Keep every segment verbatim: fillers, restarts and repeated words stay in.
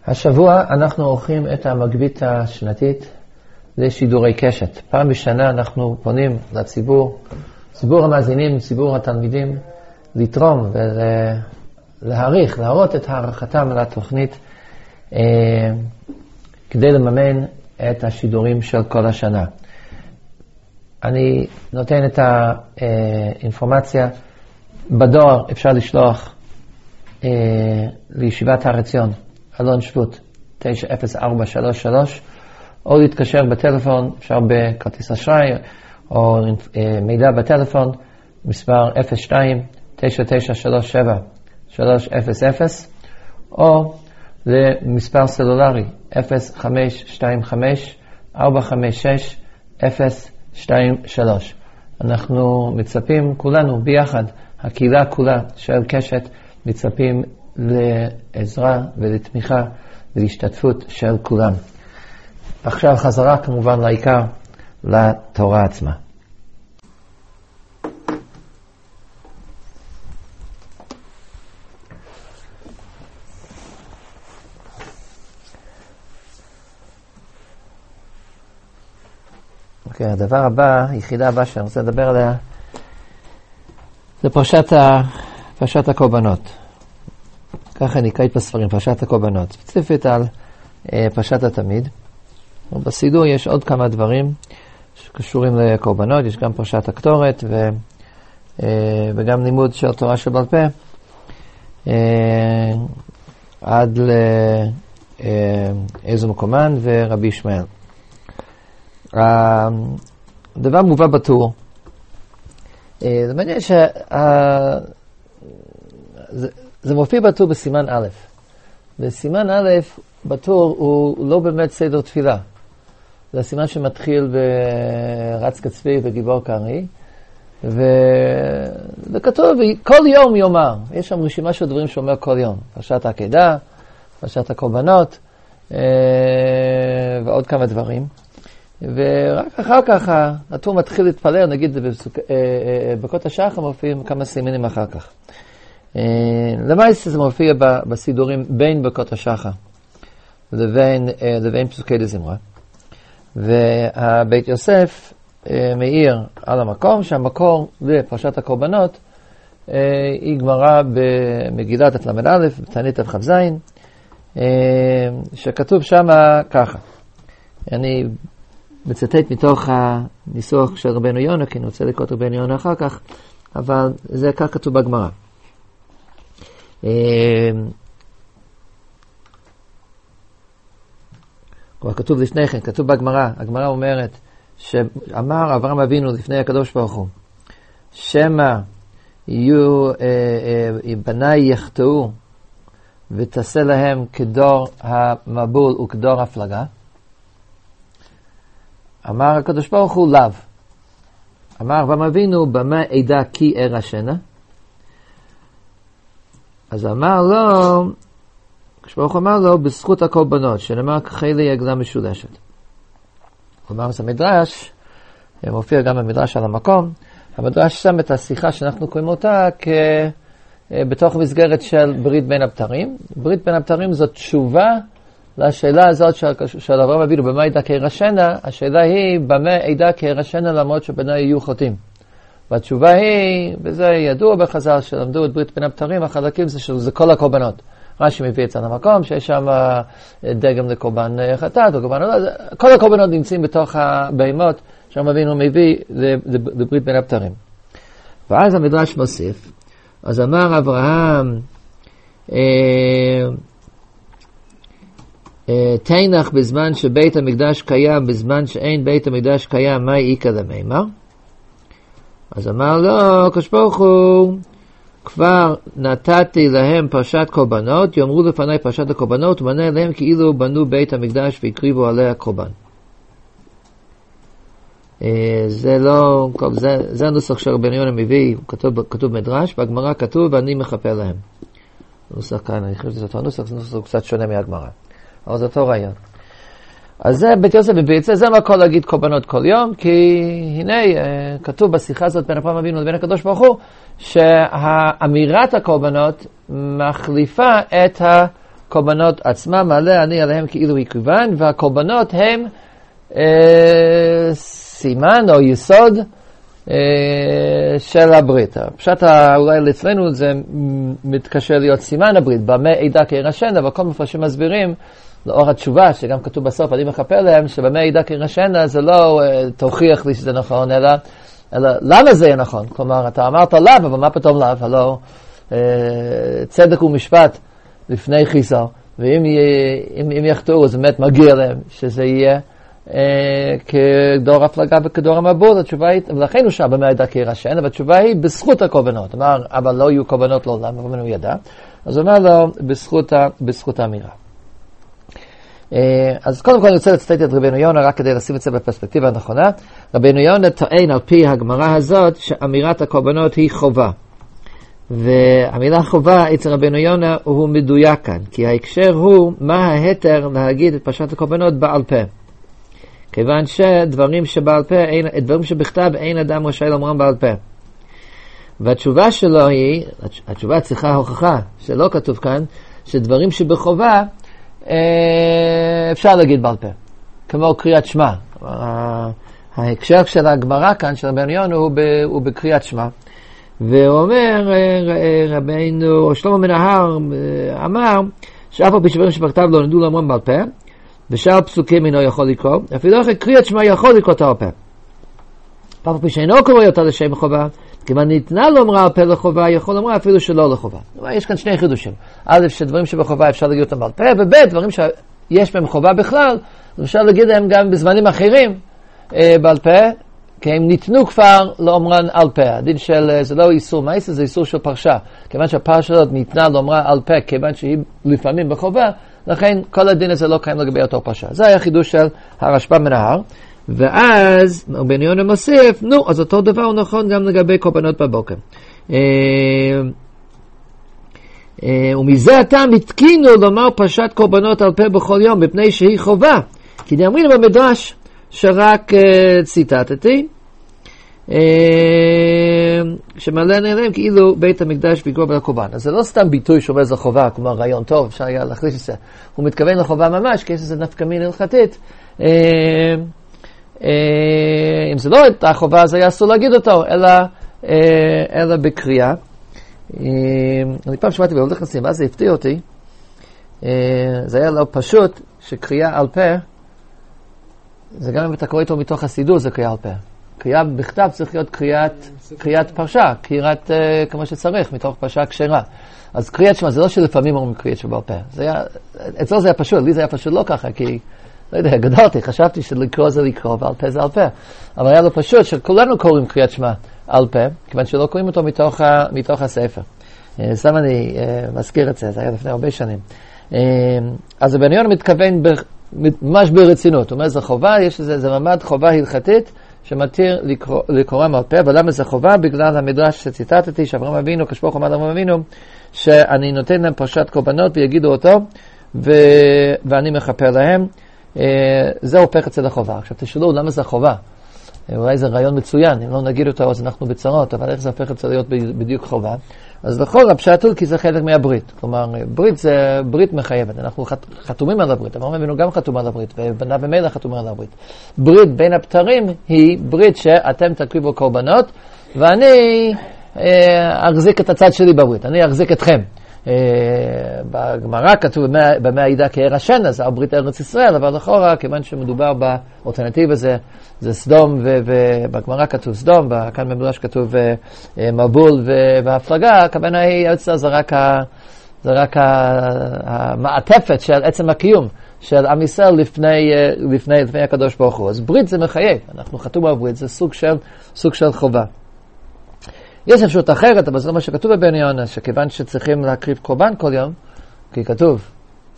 השבוע אנחנו עורכים את המגבית השנתית לשידורי קשת. פעם בשנה אנחנו פונים לציבור, ציבור המאזינים, ציבור התלמידים, לתרום ולהעריך, להראות את הערכתם על התוכנית אה, כדי לממן את השידורים של כל השנה. אני נותן את האינפורמציה. בדואר אפשר לשלוח אה, לישיבת הר עציון, אלון שבות, תשע אפס ארבע שלוש שלוש, או להתקשר בטלפון, אפשר בכרטיס אשראי, או אה, מידע בטלפון, מספר אפס שתיים תשע תשע שלוש שבע שלוש אפס אפס, או למספר סלולרי אפס חמש שתיים חמש ארבע חמש שש אפס שתיים שלוש. אנחנו מצפים כולנו ביחד, הקהילה כולה של קשת, מצפים לעזרה ולתמיכה ולהשתתפות של כולם. עכשיו חזרה כמובן לעיקר, לתורה עצמה. אוקיי, הדבר הבא, היחידה הבאה שאני רוצה לדבר עליה, זה פרשת, ה... פרשת הקורבנות. ככה נקראת בספרים, פרשת הקורבנות. ספציפית על אה, פרשת התמיד. בסידור יש עוד כמה דברים שקשורים לקורבנות, יש גם פרשת הקטורת ו, אה, וגם לימוד של תורה שבעל פה, אה, עד לאיזו מקומן ורבי ישמעאל. הדבר מובא בטור. זה מעניין ש... זה מופיע בטור בסימן א'. בסימן א', בטור הוא לא באמת סדר תפילה. זה הסימן שמתחיל ברץ קצבי וגיבור קרעי, וכתוב, כל יום יאמר. יש שם רשימה של דברים שאומר כל יום. פרשת העקדה, פרשת הקורבנות, ועוד כמה דברים. ורק אחר כך הטור מתחיל להתפלל, נגיד בברכות השחר מופיעים כמה סימנים אחר כך. למעשה זה מופיע בסידורים בין ברכות השחר לבין, לבין פסוקי דזמרה. והבית יוסף מאיר על המקום שהמקור לפרשת הקורבנות היא גמרא במגילת תלמוד א', בתענית כ"ז, שכתוב שם ככה. אני מצטט מתוך הניסוח של רבנו יונה, כי אני רוצה לקרוא את רבנו יונה אחר כך, אבל זה כך כתוב בגמרא. כבר כתוב לפני כן, כתוב בגמרא, הגמרא אומרת, שאמר אברהם אבינו לפני הקדוש ברוך הוא, שמא יהיו בניי יחטאו, ותעשה להם כדור המבול וכדור הפלגה. אמר הקדוש ברוך הוא לאו. אמר אברהם אבינו במה עדה כי ארשנה. אז אמר לו, הקדוש ברוך הוא אמר לו בזכות הקורבנות, שנאמר כחיילי עגלה משולשת. כלומר זה מדרש, מופיע גם במדרש על המקום, המדרש שם את השיחה שאנחנו קוראים אותה כ... בתוך מסגרת של ברית בין הבתרים. ברית בין הבתרים זאת תשובה לשאלה הזאת של, של אברהם אבינו, במה עדה כהירשנה, השאלה היא, במה עדה כהירשנה למרות שבני יהיו חוטאים. והתשובה היא, וזה ידוע בחז"ל שלמדו את ברית בין הבתרים, החלקים זה שזה כל הקורבנות. רש"י מביא את זה למקום, שיש שם דגם לקורבן חטאת, או קורבן, כל הקורבנות נמצאים בתוך הבהמות, שאברהם אבינו מביא לברית בין הבתרים. ואז המדרש מוסיף, אז אמר אברהם, אה, תנח בזמן שבית המקדש קיים, בזמן שאין בית המקדש קיים, מה איקא למימר? אז אמר לו, הקדוש ברוך הוא, כבר נתתי להם פרשת קורבנות, יאמרו לפני פרשת הקורבנות, ומנה להם כאילו בנו בית המקדש והקריבו עליה קורבן. זה לא, זה, זה הנוסח שרבנו יונה מביא, כתוב, כתוב מדרש, בגמרא כתוב, ואני מכפר להם. נוסח כאן, אני חושב שזה אותו נוסח, זה נוסח קצת שונה מהגמרא. אבל זה אותו רעיון. אז זה בית יוסף מביא את זה, זה מה כל להגיד קורבנות כל יום, כי הנה, כתוב בשיחה הזאת בין אברהם אבינו לבין הקדוש ברוך הוא, שהאמירת הקורבנות מחליפה את קורבנות עצמם, מעלה אני עליהם כאילו יקריבן, והקורבנות הם אה, סימן או יסוד אה, של הברית. פשוט אולי אצלנו זה מתקשר להיות סימן הברית, במה עדה כירשנה, וכל מפרשים מסבירים, לאור התשובה שגם כתוב בסוף, אני מכפר להם, שבמה עדה כירשנה זה לא אה, תוכיח לי שזה נכון, אלא, אלא למה זה יהיה נכון? כלומר, אתה אמרת לאו, אבל מה פתאום לאו? הלא אה, צדק ומשפט לפני חיסר, ואם אם, אם יחתור, זה באמת מגיע להם שזה יהיה אה, כדור הפלגה וכדור המבול. התשובה היא, ולכן הוא שם במה עדה כירשנה, והתשובה היא בזכות הקורבנות. אמר, אבל לא יהיו קורבנות לעולם, אבל הוא ידע. אז הוא אומר לו, בזכות, בזכות האמירה. אז קודם כל אני רוצה לצטט את רבינו יונה רק כדי לשים את זה בפרספקטיבה הנכונה. רבינו יונה טוען על פי הגמרא הזאת שאמירת הקורבנות היא חובה, והמילה חובה אצל רבינו יונה הוא מדויק כאן, כי ההקשר הוא מה ההתר להגיד את פרשת הקורבנות בעל פה, כיוון שדברים שבעל פה, דברים שבכתב אין אדם רשאי לומרם בעל פה. והתשובה שלו היא, התשובה צריכה הוכחה שלא כתוב כאן, שדברים שבחובה אפשר להגיד בעל פה, כמו קריאת שמע. ההקשר של הגמרא כאן, של רבינו יונה, הוא בקריאת שמע. והוא אומר, רבינו שלמה מנהר אמר, שאף על פי שדברים שבכתב לא נדעו לאמרם בעל פה, ושאר פסוקים אינו יכול לקרוא, אפילו אחרי קריאת שמע יכול לקרוא את בעל פה. אף על פי שאינו קורא אותה לשם חובה, כיוון ניתנה לאמרה על פה לחובה, יכול לומר אפילו שלא לחובה. יש כאן שני חידושים. א', שדברים שבחובה אפשר להגיד אותם בעל פה, וב', דברים שיש בהם חובה בכלל, אפשר להגיד להם גם בזמנים אחרים אה, בעל פה, כי הם ניתנו כבר לאומרן על פה. הדין של, זה לא איסור מייסה, זה איסור של פרשה. כיוון שהפרשה הזאת ניתנה לאומרה על פה, כיוון שהיא לפעמים בחובה, לכן כל הדין הזה לא קיים לגבי אותו פרשה. זה היה חידוש של הרשב"א מנהר. ואז רבינו יונה מוסיף, נו, אז אותו דבר הוא נכון גם לגבי קורבנות בבוקר. ומזה הטעם התקינו לומר פרשת קורבנות על פה בכל יום, מפני שהיא חובה. כי דאמרים במדרש שרק ציטטתי, שמעלה נעלם כאילו בית המקדש ויגרום על הקורבן. אז זה לא סתם ביטוי שאומר זה חובה, כמו רעיון טוב, אפשר היה להחליש את זה. הוא מתכוון לחובה ממש, כי יש איזה נפקא מינה הלכתית. אם זה לא הייתה חובה, אז היה אסור להגיד אותו, אלא, אלא בקריאה. אני פעם שמעתי בעבודת כנסים, ואז זה הפתיע אותי. זה היה לא פשוט שקריאה על פה, זה גם אם אתה קורא איתו מתוך הסידור, זה קריאה על פה. קריאה בכתב צריך להיות קריאת, קריאת פרשה, קריאת כמו שצריך, מתוך פרשה כשרה. אז קריאת שמע, זה לא שלפעמים אומרים קריאת שבעל פה. זה היה, אצלו זה היה פשוט, לי זה היה פשוט לא ככה, כי לא יודע, גדלתי, חשבתי שלקרוא זה לקרוא, ועל פה זה על פה. אבל היה לו פשוט שכולנו קוראים קריאת שמע על פה, כיוון שלא קוראים אותו מתוך, ה, מתוך הספר. סתם אני uh, מזכיר את זה, זה היה לפני הרבה שנים. Uh, אז רבינו יונה מתכוון ב, ממש ברצינות. הוא אומר, זה חובה, יש לזה, זה ממד חובה הלכתית, שמתיר לקרוא, לקרואם על פה. ולמה זה חובה? בגלל המדרש שציטטתי, שאברהם אבינו, כשברוך הוא אמר לאברהם אבינו, שאני נותן להם פרשת קורבנות ויגידו אותו, ו, ואני מכפר להם. Uh, זה הופך אצל החובה. עכשיו תשאלו, למה זה חובה? אולי זה רעיון מצוין, אם לא נגיד אותו אז אנחנו בצרות, אבל איך זה הופך אצל להיות בדיוק חובה? אז לכל הפשט הוא כי זה חלק מהברית. כלומר, ברית זה ברית מחייבת. אנחנו חתומים על הברית. אברהם אבינו גם חתום על הברית, ובניו ומלך חתום על הברית. ברית בין הפטרים היא ברית שאתם תקריבו קורבנות, ואני אה, אחזיק את הצד שלי בברית. אני אחזיק אתכם. אה, בגמרא כתוב במה העידה כירשנה, זה הברית ארץ ישראל, אבל לכאורה, כיוון שמדובר באלטרנטיבה זה, זה סדום, ובגמרא כתוב סדום, כאן במדרש כתוב מבול והפלגה, הכוונה היא, זה רק, ה, זה רק המעטפת של עצם הקיום של עם ישראל לפני, לפני, לפני הקדוש ברוך הוא. אז ברית זה מחייב, אנחנו חתום על ברית, זה סוג של, סוג של חובה. יש אפשרות אחרת, אבל זה לא מה שכתוב רבינו יונה, שכיוון שצריכים להקריב קורבן כל יום, כי כתוב,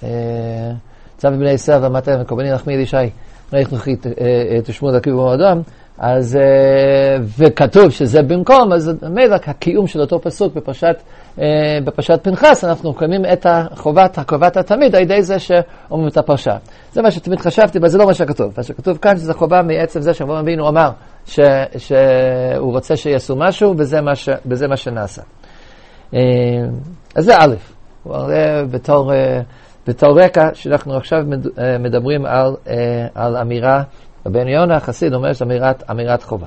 צו בבני ישראל ואמרתם, קורבני נחמי אל ישי, ראיך נוחי תשמעו להקריב במועדום, אז, וכתוב שזה במקום, אז מלך הקיום של אותו פסוק בפרשת, בפרשת פנחס, אנחנו מקיימים את החובת, הקרבת התמיד, על ידי זה שאומרים את הפרשה. זה מה שתמיד חשבתי, אבל זה לא מה שכתוב. מה שכתוב כאן שזה חובה מעצם זה שאברהם אבינו אמר ש, שהוא רוצה שיעשו משהו, וזה מה, ש, וזה מה שנעשה. אז זה א', בתור, בתור רקע שאנחנו עכשיו מדברים על, על אמירה, רבן יונה החסיד אומר שאמירת אמירת חובה.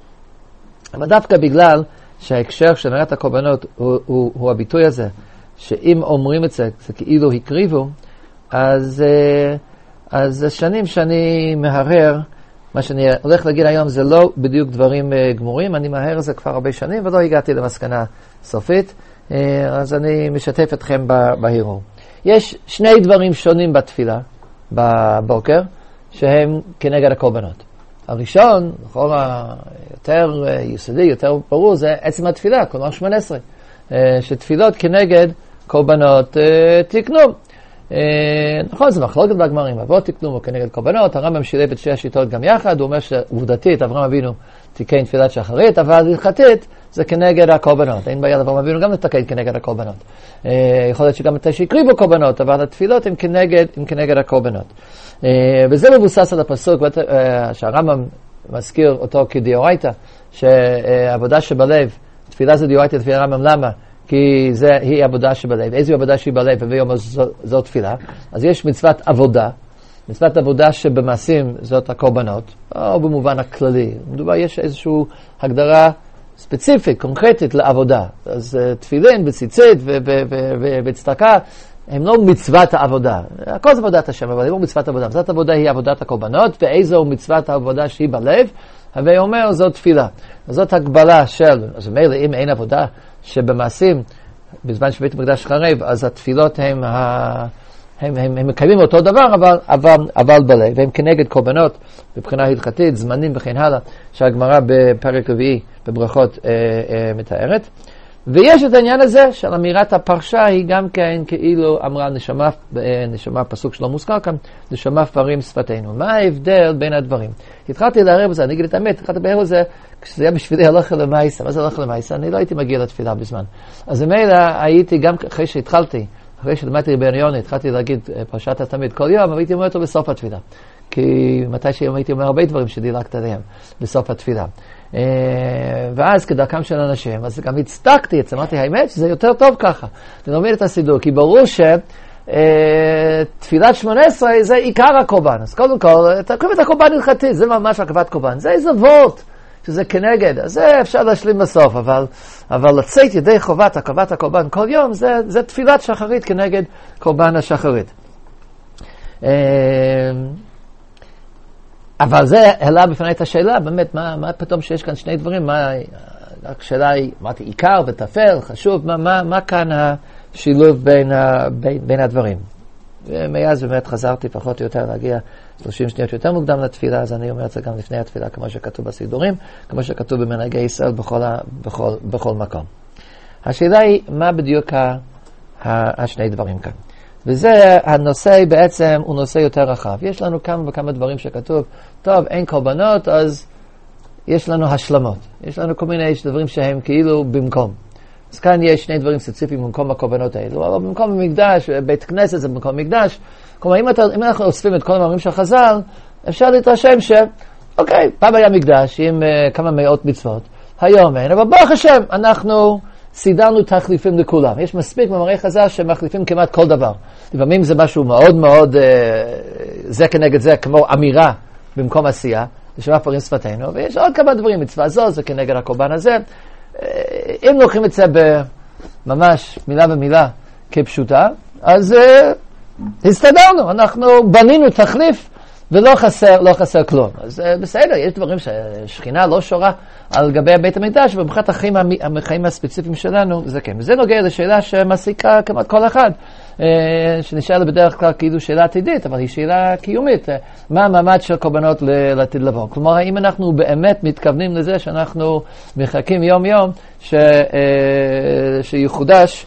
אבל דווקא בגלל שההקשר של אמירת הקורבנות הוא, הוא, הוא הביטוי הזה, שאם אומרים את זה, זה כאילו הקריבו, אז, אז שנים שאני מהרהר, מה שאני הולך להגיד היום זה לא בדיוק דברים גמורים, אני מהרהר זה כבר הרבה שנים ולא הגעתי למסקנה סופית, אז אני משתף אתכם בהירור. יש שני דברים שונים בתפילה, בבוקר, שהם כנגד הקורבנות. הראשון, לכאורה יותר יסודי, יותר ברור, זה עצם התפילה, כלומר שמונה עשרה, שתפילות כנגד קורבנות תקנו. נכון, זה מחלוקת בגמרים, אבות תקנו או כנגד קורבנות, הרמב"ם שילב את שתי השיטות גם יחד, הוא אומר שעובדתית אברהם אבינו תיקן תפילת שחרית, אבל הלכתית זה כנגד הקורבנות. אין בעיה לאברהם אבינו גם לתקן כנגד הקורבנות. יכול להיות שגם מתי שהקריבו קורבנות, אבל התפילות הן כנגד, הן כנגד הקורבנות. וזה מבוסס על הפסוק שהרמב"ם מזכיר אותו כדאורייתא, שעבודה שבלב, תפילה זה דאורייתא לפי הרמב"ם, למה? כי זה, היא עבודה שבלב. איזו עבודה שהיא בלב, ויאמר זו, זו תפילה. אז יש מצוות עבודה, מצוות עבודה שבמעשים זאת הקורבנות, או במובן הכללי. מדובר, יש איזושהי הגדרה ספציפית, קונקרטית לעבודה. אז תפילין וציצית וצדקה, הם לא מצוות העבודה. הכל זה עבודת השם, אבל הם לא מצוות עבודה. מצוות עבודה היא עבודת הקורבנות, ואיזו מצוות העבודה שהיא בלב, הווי אומר זאת תפילה. אז זאת הגבלה של, אז מילא אם אין עבודה שבמעשים, בזמן שבית המקדש חרב, אז התפילות הם, ה... הם, הם, הם מקיימים אותו דבר, אבל, אבל, אבל בלב, והם כנגד קורבנות, מבחינה הלכתית, זמנים וכן הלאה, שהגמרא בפרק רביעי בברכות אה, אה, מתארת. ויש את העניין הזה של אמירת הפרשה היא גם כן כאילו אמרה נשמה, נשמה פסוק שלא מוזכר כאן, נשמה פרים שפתנו. מה ההבדל בין הדברים? התחלתי להראה בזה, אני אגיד את האמת, התחלתי להראה בזה, כשזה היה בשבילי הלכה למעשה, מה זה הלכה למעשה? אני לא הייתי מגיע לתפילה בזמן. אז ממילא הייתי גם אחרי שהתחלתי, אחרי שלמדתי רבן יונה, התחלתי להגיד פרשת התמיד כל יום, אבל הייתי אומר אותו בסוף התפילה. כי מתי שהיום הייתי אומר הרבה דברים שדילגת עליהם בסוף התפילה. ואז כדרכם של אנשים, אז גם הצדקתי את זה, אמרתי, האמת שזה יותר טוב ככה. אני לומד את הסידור, כי ברור שתפילת שמונה עשרה זה עיקר הקורבן. אז קודם כל, תקריב את הקורבן הלכתי, זה ממש הקרבת קורבן. זה איזה וורט שזה כנגד, אז זה אפשר להשלים בסוף, אבל, אבל לצאת ידי חובת הקרבת הקורבן כל יום, זה, זה תפילת שחרית כנגד קורבן השחרית. אבל זה העלה בפני את השאלה, באמת, מה, מה פתאום שיש כאן שני דברים, מה, השאלה היא, אמרתי, עיקר ותפל, חשוב, מה, מה, מה כאן השילוב בין, ה, בין, בין הדברים? ומאז באמת חזרתי פחות או יותר להגיע שלושים שניות יותר מוקדם לתפילה, אז אני אומר את זה גם לפני התפילה, כמו שכתוב בסידורים, כמו שכתוב במנהגי ישראל בכל, ה, בכל, בכל מקום. השאלה היא, מה בדיוק ה, ה, השני דברים כאן? וזה הנושא בעצם הוא נושא יותר רחב. יש לנו כמה וכמה דברים שכתוב, טוב, אין קורבנות, אז יש לנו השלמות. יש לנו כל מיני דברים שהם כאילו במקום. אז כאן יש שני דברים ספציפיים במקום הקורבנות האלו. אבל במקום המקדש, בית כנסת זה במקום מקדש. כלומר, אם, אתה, אם אנחנו אוספים את כל המאמרים של חז"ל, אפשר להתרשם ש, אוקיי, פעם היה מקדש עם uh, כמה מאות מצוות. היום אין, אבל ברוך השם, אנחנו סידרנו תחליפים לכולם. יש מספיק מאמרי חז"ל שמחליפים כמעט כל דבר. לפעמים זה משהו מאוד מאוד, זה כנגד זה, כמו אמירה במקום עשייה, נשמה פרים שפתנו, ויש עוד כמה דברים, מצווה זו, זה כנגד הקורבן הזה. אם לוקחים את זה ממש מילה ומילה כפשוטה, אז הסתדרנו, אנחנו בנינו תחליף, ולא חסר, לא חסר כלום. אז בסדר, יש דברים ששכינה לא שורה על גבי בית המקדש, ובמחת החיים, החיים הספציפיים שלנו, זה כן. וזה נוגע לשאלה שמעסיקה כמעט כל אחד, שנשאלה בדרך כלל כאילו שאלה עתידית, אבל היא שאלה קיומית. מה המעמד של קורבנות לעתיד לבוא? כלומר, האם אנחנו באמת מתכוונים לזה שאנחנו מחכים יום יום ש, שיחודש,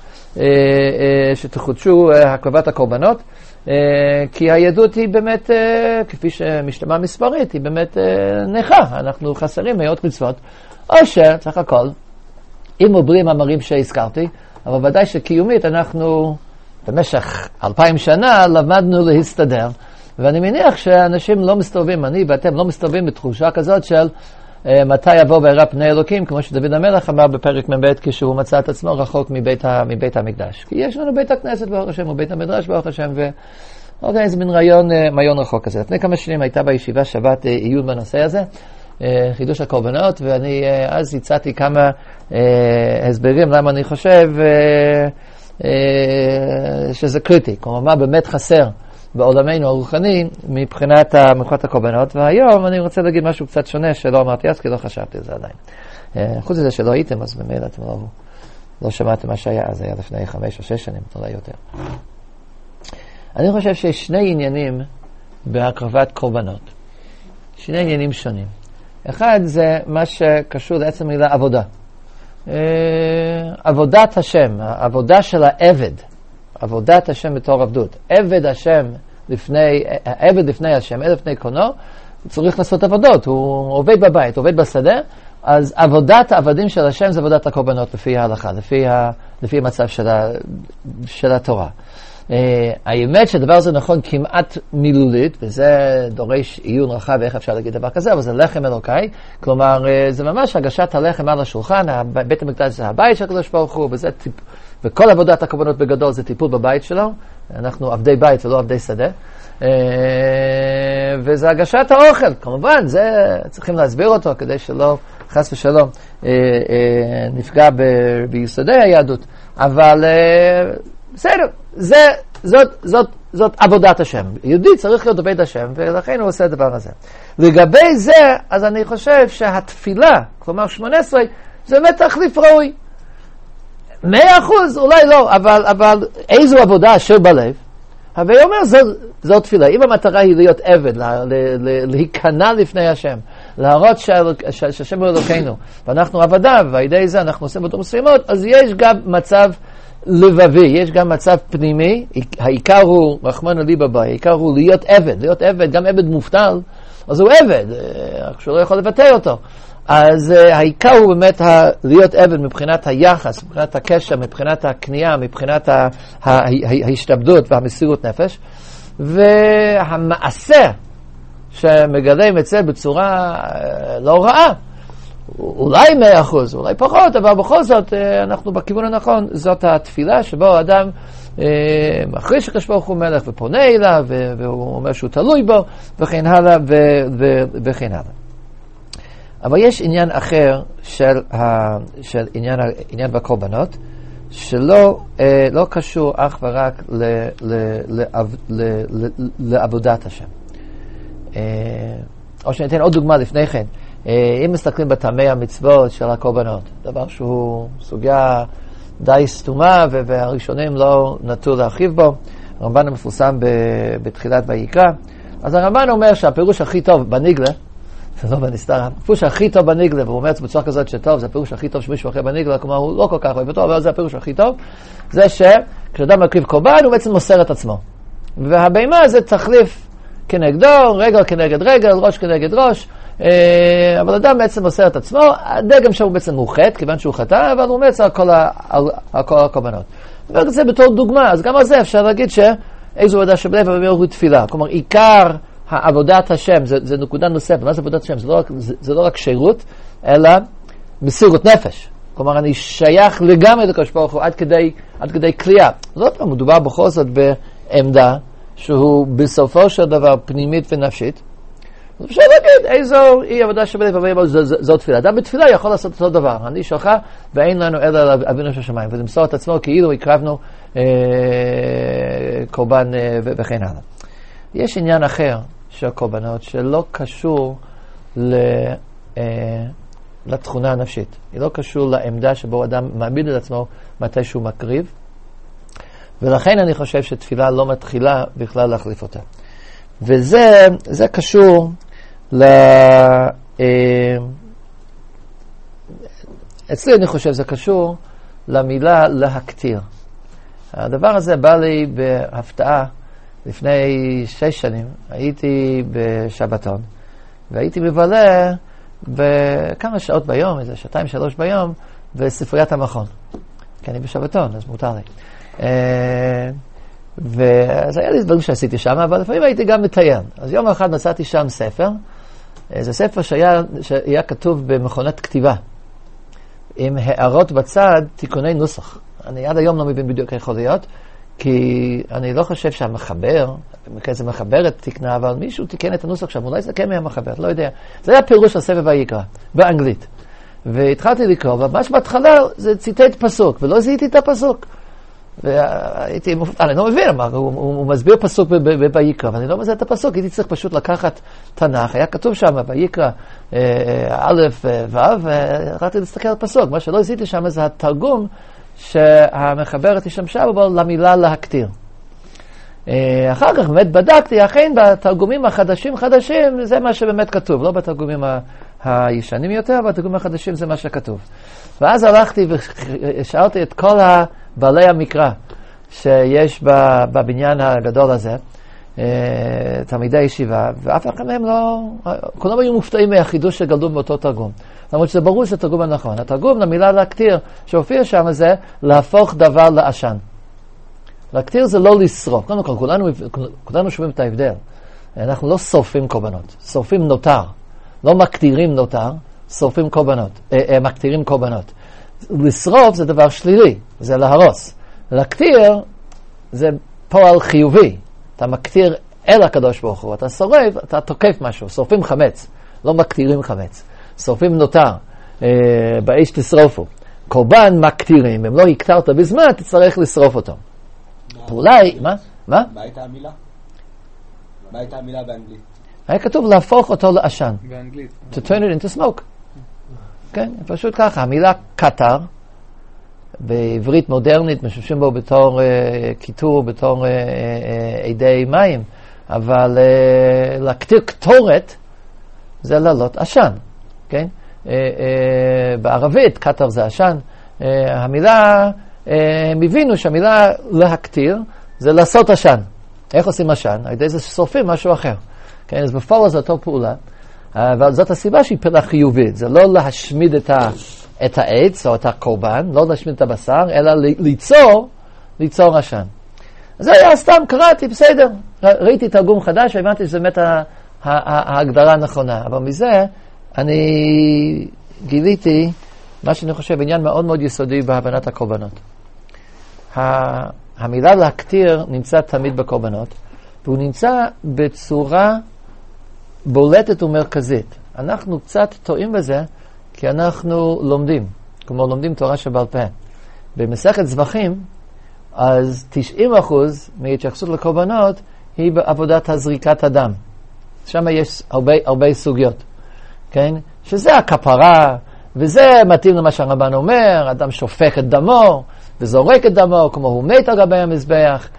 שתחודשו הקרבת הקורבנות, כי היהדות היא באמת, כפי שמשתמע מספרית, היא באמת נכה. אנחנו חסרים מאות מצוות. או שצריך הכל, אם ובלי מאמרים שהזכרתי, אבל ודאי שקיומית אנחנו במשך אלפיים שנה למדנו להסתדר. ואני מניח שאנשים לא מסתובבים, אני ואתם לא מסתובבים בתחושה כזאת של מתי יבוא וירא פני אלוקים, כמו שדוד המלך אמר בפרק מ"ב, כשהוא מצא את עצמו רחוק מבית, ה, מבית המקדש. כי יש לנו בית הכנסת ברוך השם, ובית המדרש ברוך השם, ו... אוקיי, איזה מין רעיון, רעיון רחוק כזה. לפני כמה שנים הייתה בישיבה שבת עיון בנושא הזה, חידוש הקורבנות, ואני אז הצעתי כמה הסברים למה אני חושב שזה קריטי. כלומר, מה באמת חסר בעולמנו הרוחני מבחינת מבחינת הקורבנות, והיום אני רוצה להגיד משהו קצת שונה שלא אמרתי אז, כי לא חשבתי על זה עדיין. חוץ מזה שלא הייתם, אז במילא אתם לא, לא שמעתם מה שהיה, אז היה לפני חמש או שש שנים, אולי יותר. אני חושב שיש שני עניינים בהקרבת קורבנות. שני עניינים שונים. אחד זה מה שקשור לעצם מילה עבודה. עבודת השם, העבודה של העבד. עבודת השם בתור עבדות. עבד השם לפני, העבד לפני השם, עבד לפני קונו, צריך לעשות עבודות. הוא עובד בבית, עובד בשדה, אז עבודת העבדים של השם זה עבודת הקורבנות לפי ההלכה, לפי, ה, לפי המצב של, ה, של התורה. Uh, האמת שהדבר הזה נכון כמעט מילולית, וזה דורש עיון רחב איך אפשר להגיד דבר כזה, אבל זה לחם אלוקאי, כלומר uh, זה ממש הגשת הלחם על השולחן, בית המקדש זה הבית של הקדוש ברוך הוא, וזה טיפ... וכל עבודת הקורבנות בגדול זה טיפול בבית שלו, אנחנו עבדי בית ולא עבדי שדה, uh, וזה הגשת האוכל, כמובן זה צריכים להסביר אותו כדי שלא חס ושלום uh, uh, נפגע ב- ביסודי היהדות, אבל uh, בסדר, זה, זאת, זאת, זאת עבודת השם. יהודי צריך להיות עובד השם, ולכן הוא עושה את הדבר הזה. לגבי זה, אז אני חושב שהתפילה, כלומר שמונה עשרה, זה באמת תחליף ראוי. מאה אחוז, אולי לא, אבל, אבל איזו עבודה אשר בלב? הווי אומר, זו, זו תפילה. אם המטרה היא להיות עבד, לה, לה, לה, להיכנע לפני השם, להראות שהשם הוא אלוקינו, ואנחנו עבדיו, ועל ידי זה אנחנו עושים אותו מסוימות, אז יש גם מצב לבבי, יש גם מצב פנימי, העיקר הוא, רחמנא ליבא, העיקר הוא להיות עבד, להיות עבד, גם עבד מובטל, אז הוא עבד, שהוא לא יכול לבטא אותו. אז העיקר הוא באמת ה- להיות עבד מבחינת היחס, מבחינת הקשר, מבחינת הקנייה, מבחינת ה- ה- ההשתעבדות והמסירות נפש, והמעשה שמגלם את זה בצורה לא רעה, אולי מאה אחוז, אולי פחות, אבל בכל זאת אנחנו בכיוון הנכון. זאת התפילה שבו האדם אחרי שקדוש ברוך הוא מלך ופונה אליו, והוא אומר שהוא תלוי בו, וכן הלאה וכן הלאה. אבל יש עניין אחר של, ה, של עניין, עניין בקורבנות, שלא לא קשור אך ורק ל, ל, לעב, ל, ל, לעבודת השם. או שניתן עוד דוגמה לפני כן. אם מסתכלים בטעמי המצוות של הקורבנות, דבר שהוא סוגיה די סתומה, והראשונים לא נטו להרחיב בו, הרמב"ן המפורסם בתחילת ויקרא, אז הרמב"ן אומר שהפירוש הכי טוב בניגלה, זה לא בנסתר, הפירוש הכי טוב בניגלה, והוא אומר את זה בצורה כזאת שטוב, זה הפירוש הכי טוב שמישהו אחר בניגלה, כלומר הוא לא כל כך אוהב אותו, אבל זה הפירוש הכי טוב, זה שכשאדם מקריב קורבן הוא בעצם מוסר את עצמו. והבהמה זה תחליף כנגדו, רגל כנגד רגל, ראש כנגד ראש, אבל אדם בעצם מוסר את עצמו, הדגם שהוא בעצם הוא חטא, כיוון שהוא חטא, אבל הוא מוסר על כל הקורבנות. וזה בתור דוגמה, אז גם על זה אפשר להגיד שאיזו עבודה שבלב הוא תפילה. כלומר, עיקר העבודת השם, זה, זה נקודה נוספת. מה זה עבודת השם? זה לא רק, זה, זה לא רק שירות, אלא מסירות נפש. כלומר, אני שייך לגמרי לקדוש ברוך הוא עד כדי, עד כדי קליעה. לא פעם, מדובר בכל זאת בעמדה שהוא בסופו של דבר פנימית ונפשית. אז אפשר להגיד, איזו היא עבודה שבלב, זו, זו, זו תפילה. אדם בתפילה יכול לעשות אותו דבר. אני שלך ואין לנו אלא אבינו של השמיים. ולמסור את עצמו כאילו הקרבנו אה, קורבן אה, וכן הלאה. יש עניין אחר של קורבנות שלא קשור ל, אה, לתכונה הנפשית. היא לא קשור לעמדה שבו אדם מעמיד את עצמו מתי שהוא מקריב. ולכן אני חושב שתפילה לא מתחילה בכלל להחליף אותה. וזה זה קשור ל... אצלי אני חושב זה קשור למילה להקטיר. הדבר הזה בא לי בהפתעה לפני שש שנים. הייתי בשבתון, והייתי מבלה בכמה שעות ביום, איזה שעתיים שלוש ביום, בספריית המכון. כי אני בשבתון, אז מותר לי. ואז היה לי דברים שעשיתי שם, אבל לפעמים הייתי גם מטייל. אז יום אחד מצאתי שם ספר, זה ספר שהיה, שהיה כתוב במכונת כתיבה, עם הערות בצד, תיקוני נוסח. אני עד היום לא מבין בדיוק איך יכול להיות, כי אני לא חושב שהמחבר, במקרה זה מחברת תקנה, אבל מישהו תיקן את הנוסח שם, אולי זה כן מהמחברת, לא יודע. זה היה פירוש של ספר ויקרא, באנגלית. והתחלתי לקרוא, וממש בהתחלה זה ציטט פסוק, ולא זיהיתי את הפסוק. והייתי מופתע, אני לא מבין, אמר, הוא, הוא, הוא מסביר פסוק בויקרא, ואני לא מזהה את הפסוק, הייתי צריך פשוט לקחת תנ"ך, היה כתוב שם ויקרא א' ו', והתחלתי להסתכל על פסוק, מה שלא זיהיתי שם זה התרגום שהמחברת השתמשה בו למילה להקטיר. אחר כך באמת בדקתי, אכן בתרגומים החדשים חדשים, זה מה שבאמת כתוב, לא בתרגומים הישנים יותר, בתרגומים החדשים זה מה שכתוב. ואז הלכתי ושאלתי את כל בעלי המקרא שיש בבניין הגדול הזה, תלמידי ישיבה, ואף אחד מהם לא, כולם היו מופתעים מהחידוש שגלו באותו תרגום. למרות שזה ברור שזה תרגום הנכון. התרגום למילה להקטיר שהופיע שם זה להפוך דבר לעשן. להקטיר זה לא לשרוף. קודם כל, כולנו, כולנו שומעים את ההבדל. אנחנו לא שורפים קורבנות, שורפים נותר. לא מקטירים נותר, שורפים קורבנות, אה, אה, מקטירים קורבנות. לשרוף זה דבר שלילי, זה להרוס. להקטיר זה פועל חיובי. אתה מקטיר אל הקדוש ברוך הוא, אתה שורף, אתה תוקף משהו, שורפים חמץ, לא מקטירים חמץ. שורפים נותר, אה, באש תשרופו. קורבן מקטירים, אם לא הקטרת בזמן, תצטרך לשרוף אותו. אולי, מה? מה? מה הייתה המילה? מה הייתה המילה באנגלית? היה כתוב להפוך אותו לעשן. באנגלית. To turn it into smoke. כן, פשוט ככה. המילה קטר, בעברית מודרנית, משתמשים בו בתור קיטור, בתור עדי מים, אבל להקטיר קטורת זה לעלות עשן. כן? בערבית, קטר זה עשן. המילה, הם הבינו שהמילה להקטיר זה לעשות עשן. איך עושים עשן? על ידי זה ששורפים משהו אחר. כן, אז בפועל זו אותו פעולה, אבל זאת הסיבה שהיא פעולה חיובית. זה לא להשמיד את, ה, את העץ או את הקורבן, לא להשמיד את הבשר, אלא ליצור, ליצור עשן. זה היה סתם, קראתי, בסדר. ראיתי תרגום חדש, והבנתי שזה באמת ההגדרה הנכונה. אבל מזה אני גיליתי מה שאני חושב, עניין מאוד מאוד יסודי בהבנת הקורבנות. המילה להקטיר נמצא תמיד בקורבנות, והוא נמצא בצורה בולטת ומרכזית. אנחנו קצת טועים בזה, כי אנחנו לומדים, כמו לומדים תורה שבעל פה. במסכת זבחים, אז תשעים אחוז מהתייחסות לקורבנות היא בעבודת הזריקת הדם. שם יש הרבה, הרבה סוגיות, כן? שזה הכפרה, וזה מתאים למה שהרבן אומר, אדם שופך את דמו, וזורק את דמו, כמו הוא מת על גבי המזבח,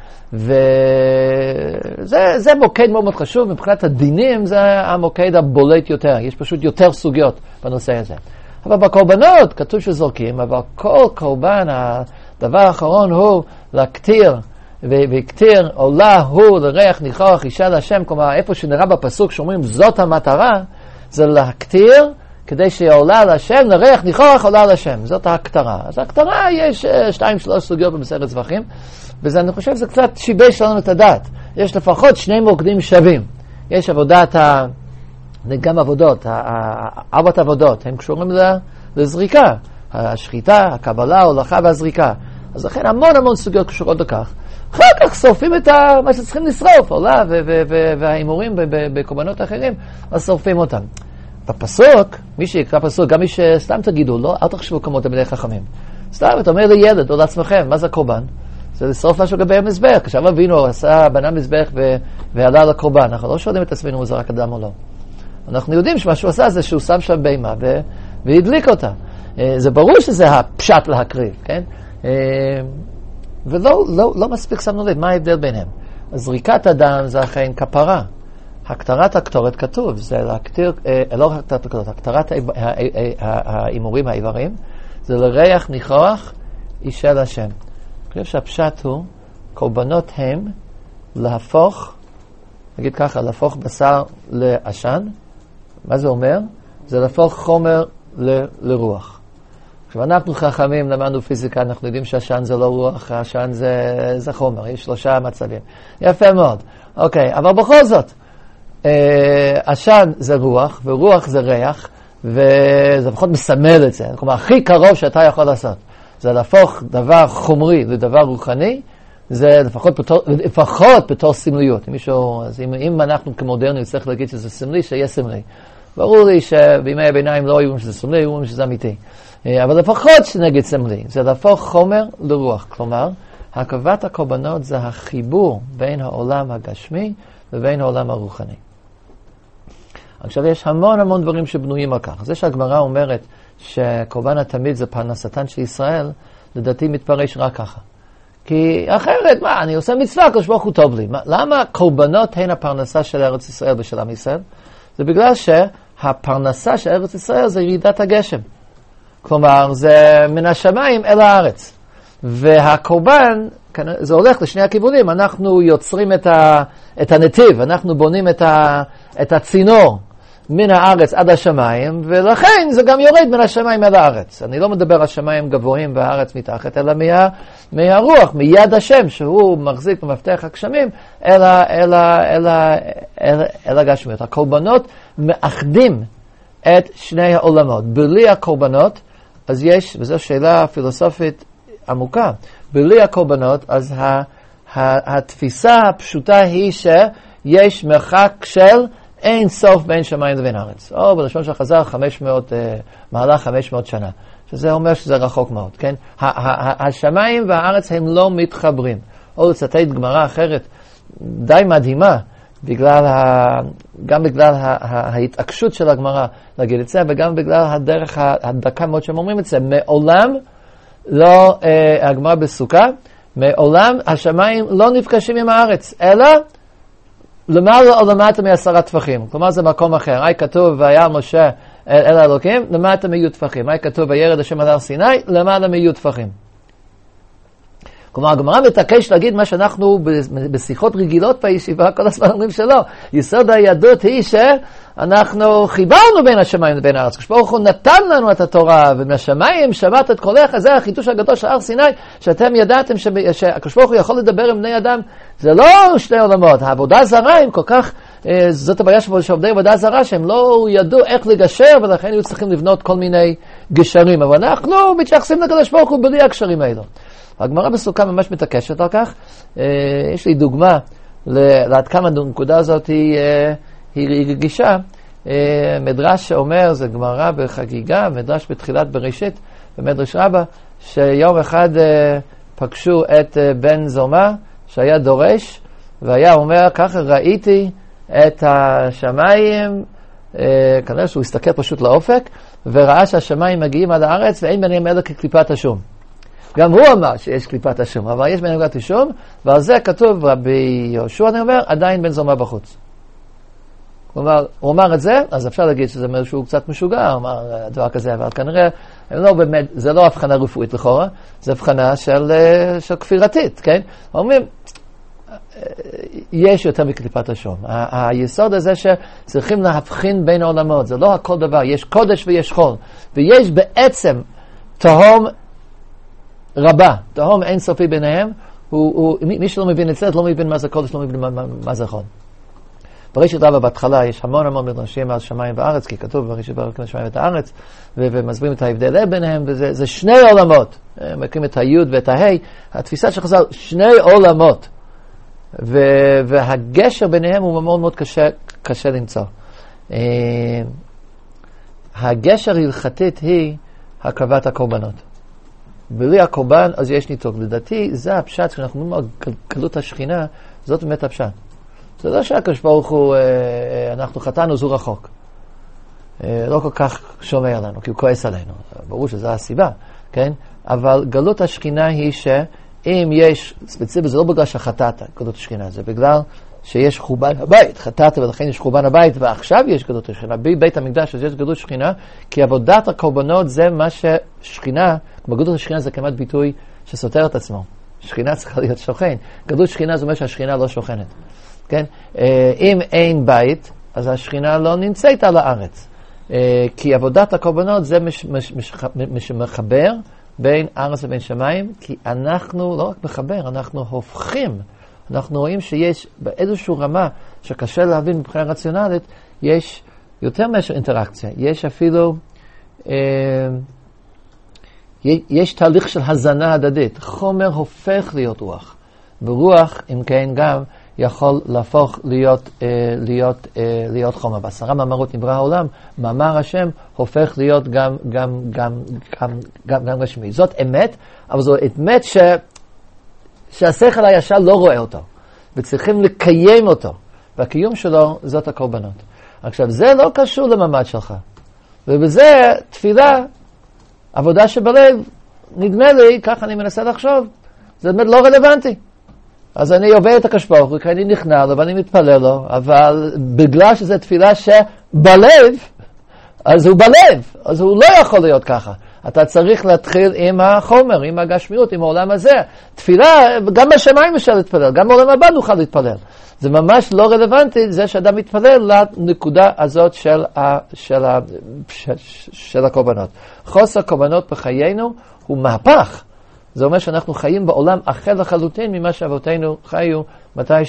וזה זה מוקד מאוד מאוד חשוב, מבחינת הדינים זה המוקד הבולט יותר, יש פשוט יותר סוגיות בנושא הזה. אבל בקורבנות כתוב שזורקים, אבל כל קורבן, הדבר האחרון הוא להקטיר, והקטיר עולה הוא לריח ניחוח אישה להשם, כלומר איפה שנראה בפסוק שאומרים זאת המטרה, זה להקטיר, כדי שעולה להשם, לריח ניחוח עולה להשם, זאת ההקטרה. אז ההקטרה יש שתיים שלוש סוגיות במסכת זבחים, וזה אני חושב זה קצת שיבש לנו את הדעת. יש לפחות שני מוקדים שווים. יש עבודת, ה... גם עבודות, ארבעת עבודות, הם קשורים לזריקה, השחיטה, הקבלה, ההולכה והזריקה. אז לכן המון המון סוגיות קשורות לכך. אחר כך שורפים את ה... מה שצריכים לשרוף, עולה והאימורים בקורבנות אחרים, אז שורפים אותם. בפסוק, מי שיקרא פסוק, גם מי שסתם תגידו, לא, אל תחשבו כמו תלמידי חכמים. סתם, אתה אומר לילד או לעצמכם, מה זה קורבן? זה לשרוף משהו גבי המזבח. כשאברהם אבינו עשה, בנה מזבח ועלה לקורבן, אנחנו לא שואלים את עצמנו אם הוא זרק אדם או לא. אנחנו יודעים שמה שהוא עשה זה שהוא שם שם בימה והדליק אותה. זה ברור שזה הפשט להקריב, כן? ולא לא, לא מספיק שמנו לב, מה ההבדל ביניהם? זריקת אדם זה אכן כפרה. הקטרת הקטורת כתוב, זה להקטיר, לא הקטרת הקטורת, הקטרת האימורים האיברים, זה לריח ניחוח אישה להשם. אני חושב שהפשט הוא, קורבנות הם להפוך, נגיד ככה, להפוך בשר לעשן. מה זה אומר? זה להפוך חומר ל, לרוח. עכשיו אנחנו חכמים, למדנו פיזיקה, אנחנו יודעים שהשן זה לא רוח, השן זה, זה חומר, יש שלושה מצבים. יפה מאוד. אוקיי, אבל בכל זאת, עשן זה רוח, ורוח זה ריח, וזה לפחות מסמל את זה. כלומר, הכי קרוב שאתה יכול לעשות. זה להפוך דבר חומרי לדבר רוחני, זה לפחות בתור, לפחות בתור סמליות. אם, מישהו, אז אם, אם אנחנו כמודרנים צריך להגיד שזה סמלי, שיהיה סמלי. ברור לי שבימי הביניים לא היו שזה סמלי, היו שזה אמיתי. אבל לפחות שנגיד סמלי, זה להפוך חומר לרוח. כלומר, הקרבת הקורבנות זה החיבור בין העולם הגשמי לבין העולם הרוחני. עכשיו יש המון המון דברים שבנויים על כך. זה שהגמרא אומרת שקורבן התמיד זה פרנסתן של ישראל, לדעתי מתפרש רק ככה. כי אחרת, מה, אני עושה מצווה, הקדוש ברוך הוא טוב לי. מה, למה קורבנות הן הפרנסה של ארץ ישראל ושל עם ישראל? זה בגלל שהפרנסה של ארץ ישראל זה ירידת הגשם. כלומר, זה מן השמיים אל הארץ. והקורבן, זה הולך לשני הכיוונים. אנחנו יוצרים את, ה, את הנתיב, אנחנו בונים את, ה, את הצינור מן הארץ עד השמיים, ולכן זה גם יורד מן השמיים אל הארץ. אני לא מדבר על שמיים גבוהים והארץ מתחת, אלא מה, מהרוח, מיד השם, שהוא מחזיק במפתח הגשמים, אל, אל, אל, אל, אל הגשמיות. הקורבנות מאחדים את שני העולמות. בלי הקורבנות, אז יש, וזו שאלה פילוסופית עמוקה, בלי הקורבנות, אז ה, ה, התפיסה הפשוטה היא שיש מרחק של אין סוף בין שמיים לבין הארץ. או בלשון של חז"ל, חמש מאות, מהלך חמש מאות שנה. שזה אומר שזה רחוק מאוד, כן? השמיים והארץ הם לא מתחברים. או לצטט גמרא אחרת, די מדהימה, בגלל ה... גם בגלל ה... ההתעקשות של הגמרא להגיד את זה, וגם בגלל הדרך הדקה מאוד שהם אומרים את זה. מעולם לא, הגמרא בסוכה, מעולם השמיים לא נפגשים עם הארץ, אלא למעלה או למטה מעשרה טפחים. כלומר זה מקום אחר. היי כתוב והיה משה אל האלוקים, למטה מיהיו טפחים. היי כתוב וירד השם על הר סיני, למעלה מיהיו טפחים. כלומר הגמרא מתעקש להגיד מה שאנחנו בשיחות רגילות בישיבה כל הזמן אומרים שלא. יסוד היהדות היא שאנחנו חיברנו בין השמיים לבין הארץ. כשברוך הוא נתן לנו את התורה, ומהשמיים שמעת את קולך, זה החידוש הגדול של הר סיני, שאתם ידעתם שהקדוש הוא יכול לדבר עם בני אדם. זה לא שני עולמות. העבודה זרה הם כל כך, זאת הבעיה של עובדי עבודה זרה, שהם לא ידעו איך לגשר, ולכן היו צריכים לבנות כל מיני גשרים. אבל אנחנו מתייחסים לקדוש ברוך הוא בלי הקשרים האלו. הגמרא בסוכה ממש מתעקשת על כך. יש לי דוגמה לעד כמה הנקודה הזאת היא, היא רגישה. מדרש שאומר, זה גמרא בחגיגה, מדרש בתחילת בראשית, במדרש רבה, שיום אחד פגשו את בן זומא, שהיה דורש, והיה אומר, ככה ראיתי את השמיים, כנראה שהוא הסתכל פשוט לאופק, וראה שהשמיים מגיעים עד הארץ, ואין ביניהם אלא כקליפת השום. גם הוא אמר שיש קליפת השום, אבל יש ביניהם קליפת השום, ועל זה כתוב רבי יהושע, אני אומר, עדיין בן זומא בחוץ. כלומר, הוא אמר את זה, אז אפשר להגיד שזה אומר שהוא קצת משוגע, הוא אמר דבר כזה, אבל כנראה, לא באמת, זה לא הבחנה רפואית לכאורה, זה הבחנה של, של כפירתית, כן? אומרים, יש יותר מקליפת השום. ה- היסוד הזה שצריכים להבחין בין העולמות, זה לא הכל דבר, יש קודש ויש חול, ויש בעצם תהום רבה, תהום אינסופי ביניהם, הוא, הוא, מי שלא מבין את זה, לא מבין מה זה קודש, לא מבין מה, מה, מה זה חול. בראשית רבה בהתחלה יש המון המון מדרשים על שמיים וארץ, כי כתוב בראשית רבה על שמיים ואת הארץ, ו- ומסבירים את ההבדל ביניהם, וזה זה שני עולמות, מקים את היוד ואת ההי, התפיסה של חז"ל, שני עולמות, ו- והגשר ביניהם הוא מאוד מאוד קשה, קשה למצוא. הגשר ההלכתית היא הקרבת הקורבנות. בלי הקורבן אז יש ניתוק. לדעתי זה הפשט, כשאנחנו אומרים על גלות השכינה, זאת באמת הפשט. זה לא שהקדוש ברוך הוא, אנחנו חטאנו, זו רחוק. לא כל כך שומע לנו, כי הוא כועס עלינו. ברור שזו הסיבה, כן? אבל גלות השכינה היא שאם יש, ספציפית, זה לא בגלל שחטאת, גלות השכינה, זה בגלל שיש חורבן הבית. חטאת ולכן יש חורבן הבית, ועכשיו יש גלות השכינה. בבית המקדש אז יש גלות שכינה, כי עבודת הקורבנות זה מה ששכינה, גלות השכינה זה כמעט ביטוי שסותר את עצמו. שכינה צריכה להיות שוכן. גלות שכינה זה אומר שהשכינה לא שוכנת. כן? אם אין בית, אז השכינה לא נמצאת על הארץ. כי עבודת הקורבנות זה שמחבר בין ארץ ובין שמיים, כי אנחנו לא רק מחבר, אנחנו הופכים אנחנו רואים שיש באיזושהי רמה שקשה להבין מבחינה רציונלית, יש יותר מאשר אינטראקציה, יש אפילו, אה, יש תהליך של הזנה הדדית. חומר הופך להיות רוח, ורוח, אם כן, גם יכול להפוך להיות, אה, להיות, אה, להיות חומר. בעשרה מאמרות נברא העולם, מאמר השם הופך להיות גם, גם, גם, גם, גם, גם גשמי. זאת אמת, אבל זו אמת ש, שהשכל הישר לא רואה אותו, וצריכים לקיים אותו, והקיום שלו זאת הקורבנות. עכשיו, זה לא קשור לממד שלך, ובזה תפילה, עבודה שבלב, נדמה לי, ככה אני מנסה לחשוב, זה באמת לא רלוונטי. אז אני עובד את הקדוש ברוך הוא, כי אני נכנע לו ואני מתפלל לו, אבל בגלל שזו תפילה שבלב, אז הוא בלב, אז הוא לא יכול להיות ככה. אתה צריך להתחיל עם החומר, עם הגשמיות, עם העולם הזה. תפילה, גם בשמיים אפשר להתפלל, גם בעולם הבא נוכל להתפלל. זה ממש לא רלוונטי, זה שאדם מתפלל לנקודה הזאת של, ה, של, ה, של, של הקורבנות. חוסר קורבנות בחיינו הוא מהפך. זה אומר שאנחנו חיים בעולם אחר לחלוטין ממה שאבותינו חיו, מתי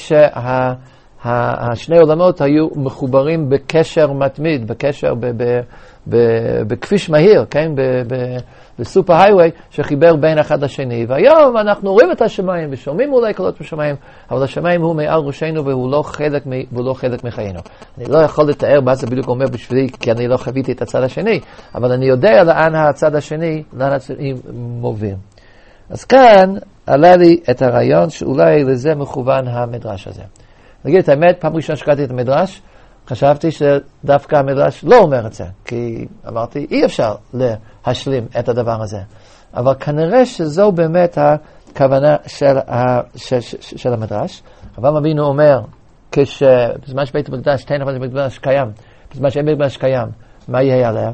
שהשני עולמות היו מחוברים בקשר מתמיד, בקשר, ב, ב, ב, בכביש מהיר, כן? ב, ב, בסופר הייווי שחיבר בין אחד לשני. והיום אנחנו רואים את השמיים ושומעים אולי קולות בשמיים, אבל השמיים הוא מעל ראשנו והוא לא חלק, והוא לא חלק מחיינו. אני לא יכול לתאר מה זה בדיוק אומר בשבילי, כי אני לא חוויתי את הצד השני, אבל אני יודע לאן הצד השני, לאן הצד השני מוביל. אז כאן עלה לי את הרעיון שאולי לזה מכוון המדרש הזה. נגיד את האמת, פעם ראשונה שקראתי את המדרש, חשבתי שדווקא המדרש לא אומר את זה, כי אמרתי, אי אפשר להשלים את הדבר הזה. אבל כנראה שזו באמת הכוונה של, ה, של, של, של המדרש. אברהם אבינו אומר, כשבזמן שבית המקדש, תן אבל בית המקדש קיים, בזמן שבית המקדש קיים, מה יהיה עליה?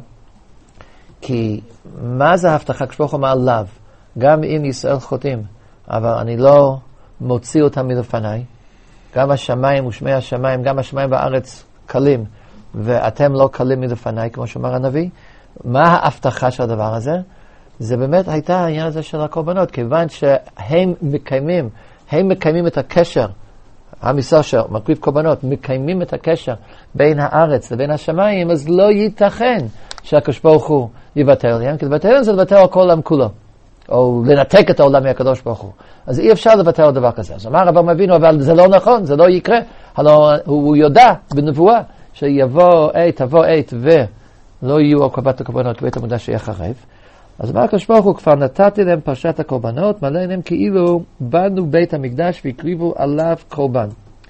כי מה זה ההבטחה? כשברוך הוא אמר לאו, גם אם ישראל חוטאים, אבל אני לא מוציא אותם מלפניי, גם השמיים ושמי השמיים, גם השמיים בארץ קלים, ואתם לא קלים מלפניי, כמו שאומר הנביא. מה ההבטחה של הדבר הזה? זה באמת הייתה העניין הזה של הקורבנות, כיוון שהם מקיימים, הם מקיימים את הקשר, עם ישראל שמקריב קורבנות, מקיימים את הקשר בין הארץ לבין השמיים, אז לא ייתכן שהקדוש ברוך הוא יוותר להם, כי לוותר להם זה לוותר על כל העולם כולו, או לנתק את העולם מהקדוש ברוך הוא. אז אי אפשר לוותר על דבר כזה. אז אמר אברהם אבינו, אבל זה לא נכון, זה לא יקרה. הלוא הוא יודע בנבואה שיבוא עת, תבוא עת, ולא יהיו הקרבת הקורבנות בית המקדש שיהיה חרב. אז אמר הקדוש ברוך הוא, כבר נתתי להם פרשת הקורבנות, מלא להם כאילו בנו בית המקדש והקריבו עליו קורבן.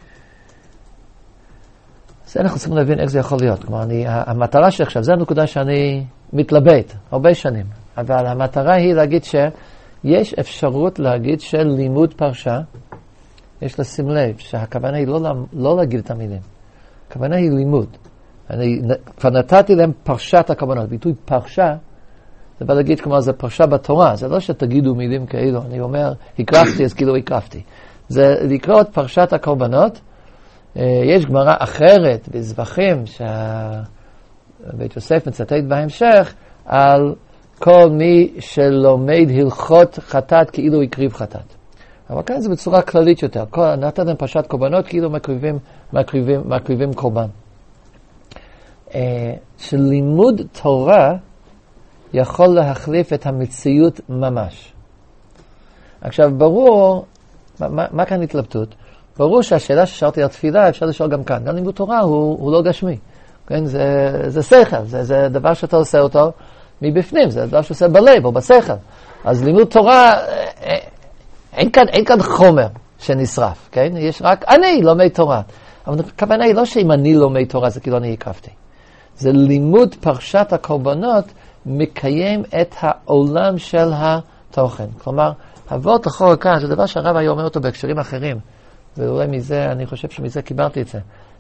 אז אנחנו צריכים להבין איך זה יכול להיות. כלומר, אני, המטרה שעכשיו, זו הנקודה שאני מתלבט הרבה שנים. אבל המטרה היא להגיד שיש אפשרות להגיד של לימוד פרשה, יש לשים לב שהכוונה היא לא, לא להגיד את המילים, הכוונה היא לימוד. אני כבר נתתי להם פרשת הקורבנות, ביטוי פרשה, זה בא להגיד כמו זה פרשה בתורה, זה לא שתגידו מילים כאלו, אני אומר הקרבתי אז כאילו הקרבתי. זה לקרוא את פרשת הקורבנות, יש גמרא אחרת בזבחים שבית יוסף מצטט בהמשך על כל מי שלומד הלכות חטאת כאילו הקריב חטאת. אבל כאן זה בצורה כללית יותר. נתת להם פרשת קורבנות כאילו מקריבים, מקריבים, מקריבים קורבן. שלימוד תורה יכול להחליף את המציאות ממש. עכשיו ברור, מה, מה כאן התלבטות? ברור שהשאלה ששאלתי על תפילה אפשר לשאול גם כאן. גם לימוד תורה הוא, הוא לא גשמי. כן? זה, זה שכל, זה, זה דבר שאתה עושה אותו מבפנים, זה דבר שעושה בלב או בשכל. אז לימוד תורה, אין כאן, אין כאן חומר שנשרף, כן? יש רק אני לומד תורה. אבל הכוונה היא לא שאם אני לומד תורה זה כאילו אני הקרבתי. זה לימוד פרשת הקורבנות מקיים את העולם של התוכן. כלומר, אבות אחורה כאן, זה דבר שהרב היה אומר אותו בהקשרים אחרים, ואולי מזה, אני חושב שמזה קיבלתי את זה,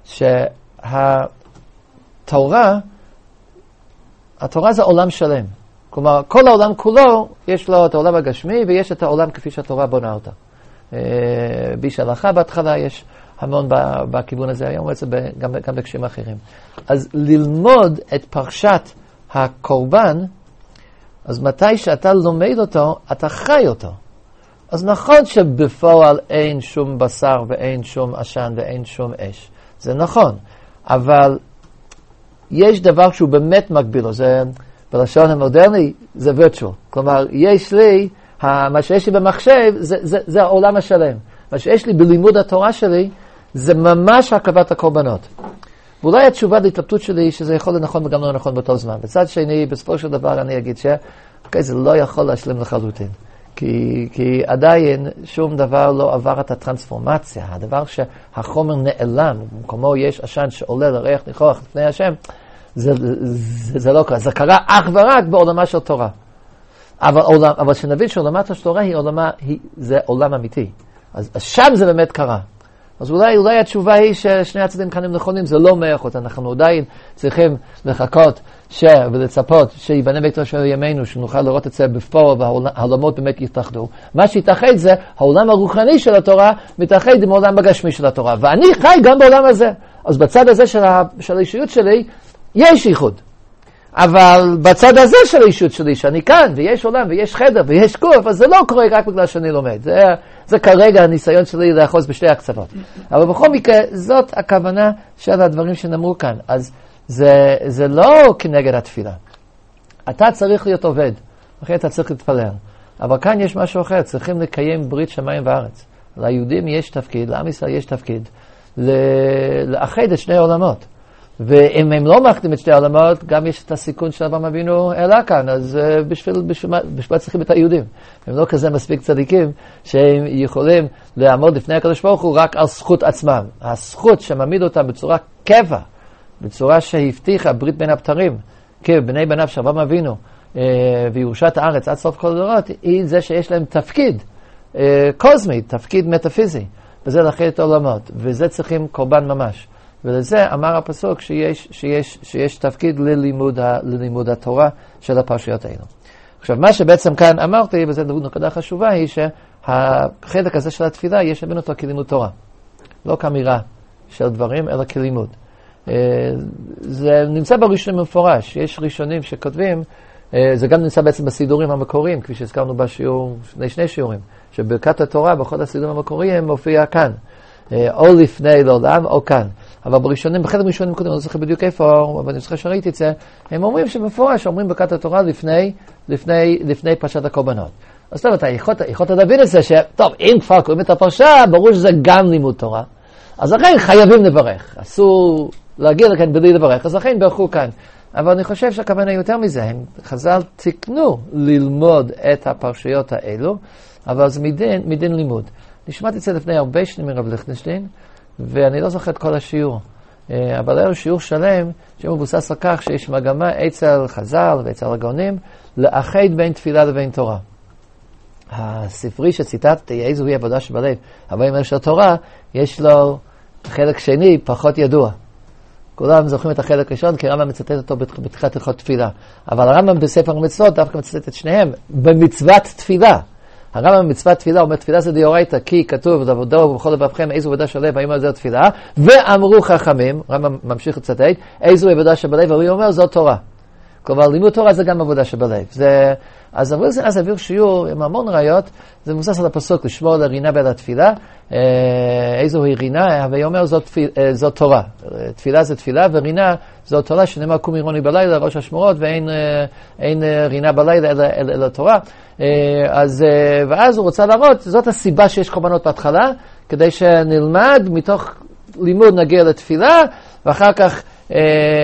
שהתורה, התורה זה עולם שלם. כלומר, כל העולם כולו, יש לו את העולם הגשמי, ויש את העולם כפי שהתורה בונה אותה. ביש הלכה בהתחלה, יש המון בכיוון הזה, היום זה גם, גם בהקשרים אחרים. אז ללמוד את פרשת הקורבן, אז מתי שאתה לומד אותו, אתה חי אותו. אז נכון שבפועל אין שום בשר ואין שום עשן ואין שום אש. זה נכון. אבל יש דבר שהוא באמת מקביל לו. זה, בלשון המודרני, זה virtual. כלומר, יש לי, מה שיש לי במחשב, זה, זה, זה העולם השלם. מה שיש לי בלימוד התורה שלי, זה ממש הקרבת הקורבנות. ואולי התשובה להתלבטות שלי, שזה יכול לנכון וגם לא נכון באותו זמן. בצד שני, בסופו של דבר אני אגיד ש, אוקיי, זה לא יכול להשלים לחלוטין. כי, כי עדיין שום דבר לא עבר את הטרנספורמציה. הדבר שהחומר נעלם, במקומו יש עשן שעולה לריח ניחוח לפני השם, זה, זה, זה לא קרה. זה קרה אך ורק בעולמה של תורה. אבל, עולם, אבל שנבין שעולמה של תורה היא עולמה, היא, זה עולם אמיתי. אז, אז שם זה באמת קרה. אז אולי, אולי התשובה היא ששני הצדדים כאן הם נכונים, זה לא מאה אחוז. אנחנו עדיין צריכים לחכות ש... ולצפות שיבנה ביתו של ימינו, שנוכל לראות את זה בפועל והעולמות באמת יתאחדו. מה שיתאחד זה העולם הרוחני של התורה מתאחד עם העולם הגשמי של התורה. ואני חי גם בעולם הזה. אז בצד הזה של, ה... של האישיות שלי יש ייחוד. אבל בצד הזה של האישות שלי, שאני כאן, ויש עולם, ויש חדר, ויש גוף, אז זה לא קורה רק בגלל שאני לומד. זה, זה כרגע הניסיון שלי לאחוז בשתי הקצוות. אבל בכל מקרה, זאת הכוונה של הדברים שנאמרו כאן. אז זה, זה לא כנגד התפילה. אתה צריך להיות עובד, אחרי אתה צריך להתפלל. אבל כאן יש משהו אחר, צריכים לקיים ברית שמיים וארץ. ליהודים יש תפקיד, לעם ישראל יש תפקיד, לאחד את שני העולמות. ואם הם לא מאחדים את שתי העולמות, גם יש את הסיכון של אברהם אבינו העלה כאן, אז בשביל, בשביל, בשביל צריכים את היהודים. הם לא כזה מספיק צדיקים שהם יכולים לעמוד לפני הקדוש ברוך הוא רק על זכות עצמם. הזכות שמעמיד אותם בצורה קבע, בצורה שהבטיחה ברית בין הבתרים, כבני בניו של אברהם אבינו, וירושת הארץ עד סוף כל הדורות, היא זה שיש להם תפקיד קוסמי, תפקיד מטאפיזי, וזה לאחד את העולמות, וזה צריכים קורבן ממש. ולזה אמר הפסוק שיש, שיש, שיש תפקיד ללימוד, ה, ללימוד התורה של הפרשיות האלו. עכשיו, מה שבעצם כאן אמרתי, וזו נקודה חשובה, היא שהחלק הזה של התפילה יש לבין אותו כלימוד תורה. לא כאמירה של דברים, אלא כלימוד. זה נמצא בראשונים במפורש. יש ראשונים שכותבים, זה גם נמצא בעצם בסידורים המקוריים, כפי שהזכרנו בשיעור, שני, שני שיעורים, שברכת התורה בכל הסידורים המקוריים מופיע כאן. או לפני לעולם או כאן. אבל בראשונים, בחלק ראשונים קודם, אני לא זוכר בדיוק איפה, אבל אני זוכר שראיתי את זה, הם אומרים שבפורש אומרים ברכת התורה לפני, לפני, לפני פרשת הקורבנות. אז טוב, אתה יכולת להבין את זה שטוב, אם כבר קוראים את הפרשה, ברור שזה גם לימוד תורה. אז לכן חייבים לברך. אסור להגיע לכאן בלי לברך, אז לכן ברכו כאן. אבל אני חושב שהכוונה יותר מזה, הם חז"ל תקנו ללמוד את הפרשיות האלו, אבל זה מדין, מדין לימוד. נשמעתי את זה לפני הרבה שנים מרב ליכטנשטיין, ואני לא זוכר את כל השיעור. אבל היה לו שיעור שלם שמבוסס על כך שיש מגמה אצל חז"ל ואצל הגאונים לאחד בין תפילה לבין תורה. הספרי שציטטתי, איזוהי עבודה שבלב, אבל אם יש לו תורה, יש לו חלק שני פחות ידוע. כולם זוכרים את החלק ראשון, כי רמב"ם מצטט אותו בתחילת הלכות תפילה. אבל הרמב"ם בספר המצוות דווקא מצטט את שניהם במצוות תפילה. הרמב"ם במצוות תפילה אומר, תפילה זה דאורייתא, כי כתוב, לעבודו ובכל לבבכם, איזו עבודה של לב, האם על זה תפילה, ואמרו חכמים, רמב"ם ממשיך לצטט, איזו עבודה שבלב, והוא אומר, זאת תורה. כלומר, לימוד תורה זה גם עבודה שבלב. זה, אז עבור זה, אז עבור שיעור עם המון ראיות, זה מבוסס על הפסוק, לשמור לרינה בין התפילה, איזו היא רינה, והיא אומר, זאת, זאת תורה. תפילה זה תפילה, ורינה זאת תורה, שנאמר, קום עירוני בלילה, ראש השמורות, ואין אין רינה בלילה, אלא, אלא, אלא תורה. אז, ואז הוא רוצה להראות, זאת הסיבה שיש קורבנות בהתחלה, כדי שנלמד, מתוך לימוד נגיע לתפילה, ואחר כך אה, אה,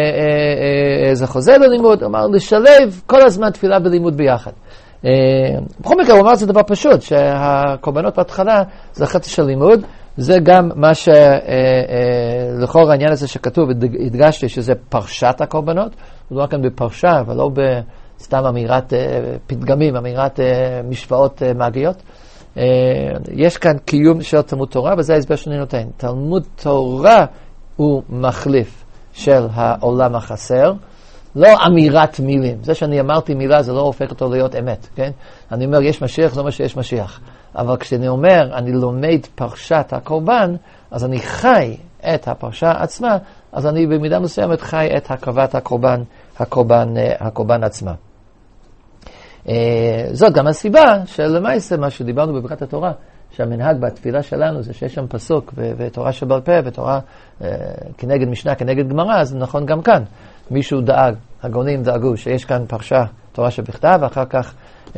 אה, זה חוזר ללימוד, אמר לשלב כל הזמן תפילה ולימוד ביחד. אה, בכל מקרה הוא אמר זה דבר פשוט, שהקורבנות בהתחלה זה חצי של לימוד, זה גם מה שלכאורה אה, אה, העניין הזה שכתוב, הדגשתי שזה פרשת הקורבנות, הוא לא כאן בפרשה, אבל לא בסתם אמירת אה, פתגמים, אמירת אה, משוואות אה, מאגיות. אה, יש כאן קיום של תלמוד תורה, וזה ההסבר שאני נותן. תלמוד תורה הוא מחליף של העולם החסר, לא אמירת מילים. זה שאני אמרתי מילה, זה לא הופך אותו להיות אמת, כן? אני אומר, יש משיח, זה אומר שיש משיח. אבל כשאני אומר, אני לומד פרשת הקורבן, אז אני חי את הפרשה עצמה, אז אני במידה מסוימת חי את הקרבת הקורבן, הקורבן, הקורבן עצמה. זאת גם הסיבה שלמעשה מה שדיברנו בברכת התורה, שהמנהג בתפילה שלנו זה שיש שם פסוק ותורה שבעל פה ותורה כנגד משנה, כנגד גמרא, אז נכון גם כאן. מישהו דאג, הגאונים דאגו שיש כאן פרשה, תורה שבכתב, ואחר כך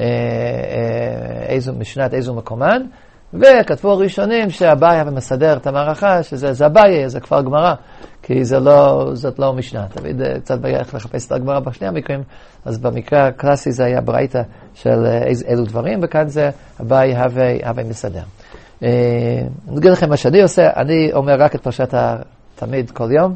איזו משנת, איזו מקומן, וכתבו הראשונים שהבעיה ומסדר את המערכה, שזה זה הבעיה, זה כבר גמרא, כי זה לא, זאת לא משנה. תמיד קצת בעיה איך לחפש את הגמרא בשני המקרים, אז במקרה הקלאסי זה היה ברייתא של אילו דברים, וכאן זה הבעיה הווה, הווה מסדר. אני אגיד לכם מה שאני עושה, אני אומר רק את פרשת התמיד כל יום,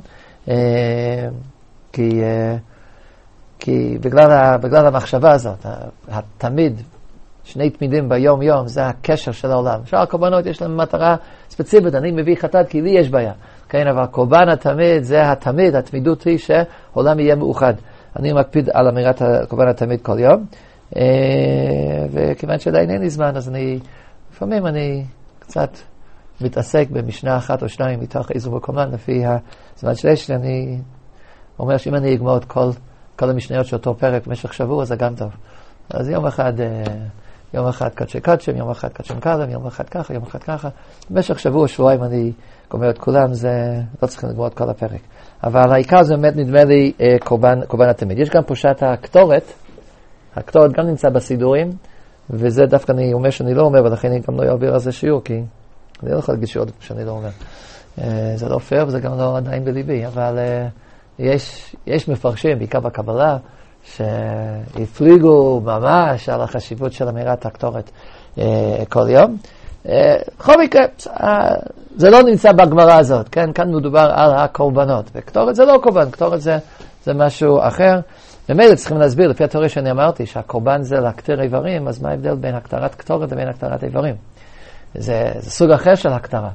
כי, כי בגלל, בגלל המחשבה הזאת, התמיד, שני תמידים ביום יום, זה הקשר של העולם. שאר הקורבנות יש להם מטרה ספציפית, אני מביא חטאת כי לי יש בעיה. כן, אבל קורבן התמיד, זה התמיד, התמידות היא שהעולם יהיה מאוחד. אני מקפיד על אמירת קורבן התמיד כל יום, וכיוון שעדיין אין לי זמן, אז אני, לפעמים אני קצת מתעסק במשנה אחת או שניים מתוך איזו מקומן, לפי הזמן שיש לי, אני אומר שאם אני אגמור את כל, כל המשניות של אותו פרק במשך שבוע, זה גם טוב. אז יום אחד, יום אחד קדשי קדשים, יום אחד קדשם קדם, יום אחד ככה, יום אחד ככה. במשך שבוע, שבועיים אני גומר את כולם, זה לא צריכים לגמור את כל הפרק. אבל העיקר זה באמת נדמה לי קורבן, קורבן התמיד. יש גם פרשת הקטורת, הקטורת גם נמצא בסידורים, וזה דווקא אני אומר שאני לא אומר, ולכן אני גם לא אעביר על זה שיעור, כי אני לא יכול להגיד שיעור שאני לא אומר. זה לא פייר וזה גם לא עדיין בליבי, אבל יש, יש מפרשים, בעיקר בקבלה, שהפליגו ממש על החשיבות של אמירת הקטורת כל יום. בכל מקרה, זה לא נמצא בגמרא הזאת, כן? כאן מדובר על הקורבנות, וקטורת זה לא קורבן, קטורת זה, זה משהו אחר. במילא צריכים להסביר, לפי התיאוריה שאני אמרתי, שהקורבן זה להקטיר איברים, אז מה ההבדל בין הקטרת קטורת לבין הקטרת איברים? זה, זה סוג אחר של הקטרה.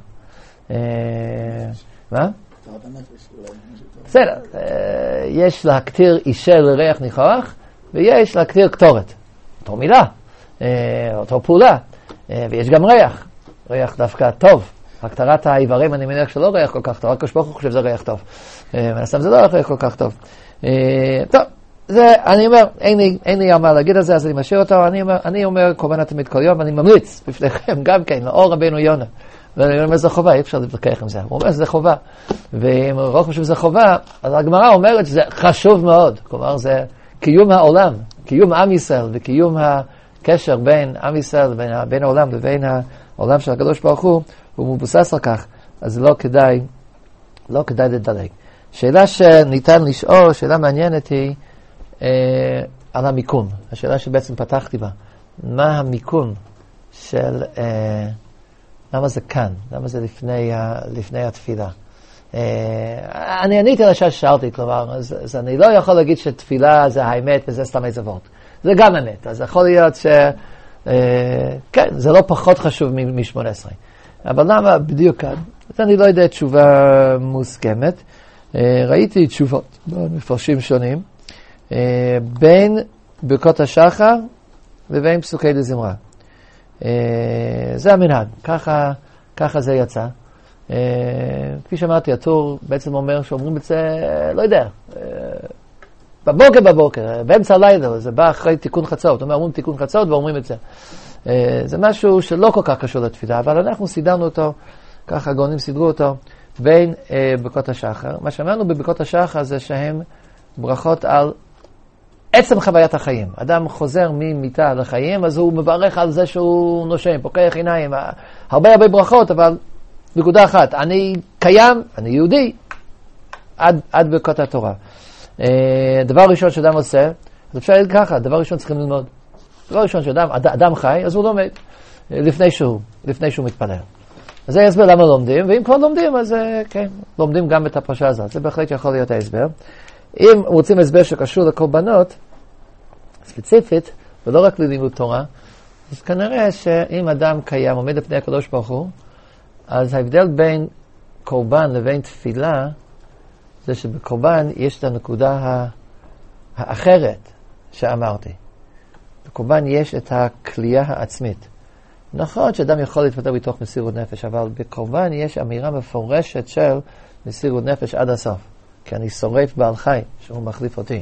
מה? בסדר, יש להקטיר אישה לריח ניחוח, ויש להקטיר קטורת. אותו מילה, אותו פעולה, ויש גם ריח, ריח דווקא טוב. הקטרת האיברים, אני מניח שלא ריח כל כך טוב, רק כשבוך הוא חושב שזה ריח טוב. מנסם זה לא ריח כל כך טוב. טוב, זה, אני אומר, אין לי, אין לי מה להגיד על זה, אז אני משאיר אותו, אני אומר, אני אומר, קורבן התמיד כל יום, ואני ממליץ בפניכם גם כן, לאור רבינו יונה. ואני אומר, זה חובה, אי אפשר להתווכח עם זה. הוא אומר שזה חובה. ואם רוב חושב שזה חובה, אז הגמרא אומרת שזה חשוב מאוד. כלומר, זה קיום העולם, קיום עם ישראל, וקיום הקשר בין עם ישראל, בין, בין העולם לבין העולם של הקדוש ברוך הוא, הוא מבוסס על כך. אז לא כדאי, לא כדאי לדלג. שאלה שניתן לשאול, שאלה מעניינת היא, אה, על המיקום. השאלה שבעצם פתחתי בה. מה המיקום של... אה, למה זה כאן? למה זה לפני, לפני התפילה? אני עניתי על השאלה ששאלתי, כלומר, אז, אז אני לא יכול להגיד שתפילה זה האמת וזה סתם איזה וורט. זה גם אמת. אז יכול להיות ש... כן, זה לא פחות חשוב מ-שמונה עשרה. אבל למה בדיוק כאן? אז אני לא יודע תשובה מוסכמת. ראיתי תשובות במפרשים שונים, בין ברכות השחר ובין פסוקי דזמרה. זה המנהג, ככה, ככה זה יצא. כפי שאמרתי, הטור בעצם אומר שאומרים את זה, לא יודע, בבוקר בבוקר, באמצע הלילה, זה בא אחרי תיקון חצות, אומרים תיקון חצות ואומרים את זה. זה משהו שלא כל כך קשור לתפילה, אבל אנחנו סידרנו אותו, ככה הגאונים סידרו אותו, בין ברכות השחר. מה שאמרנו בברכות השחר זה שהם ברכות על עצם חוויית החיים. אדם חוזר ממיטה לחיים, אז הוא מברך על זה שהוא נושם, פוקח עיניים, הרבה הרבה ברכות, אבל נקודה אחת, אני קיים, אני יהודי, עד, עד ברכות התורה. דבר ראשון שאדם עושה, אז אפשר להגיד ככה, דבר ראשון צריכים ללמוד. דבר ראשון שאדם אדם חי, אז הוא לומד, לפני שהוא, לפני שהוא מתפלל. אז זה יסבר למה לומדים, ואם כבר לומדים, אז כן, לומדים גם את הפרשה הזאת. זה בהחלט יכול להיות ההסבר. אם רוצים הסבר שקשור לקורבנות, ספציפית, ולא רק ללימוד תורה, אז כנראה שאם אדם קיים, עומד לפני הקדוש ברוך הוא, אז ההבדל בין קורבן לבין תפילה, זה שבקורבן יש את הנקודה האחרת שאמרתי. בקורבן יש את הכלייה העצמית. נכון שאדם יכול להתפטר בתוך מסירות נפש, אבל בקורבן יש אמירה מפורשת של מסירות נפש עד הסוף. כי אני שורף בעל חי, שהוא מחליף אותי.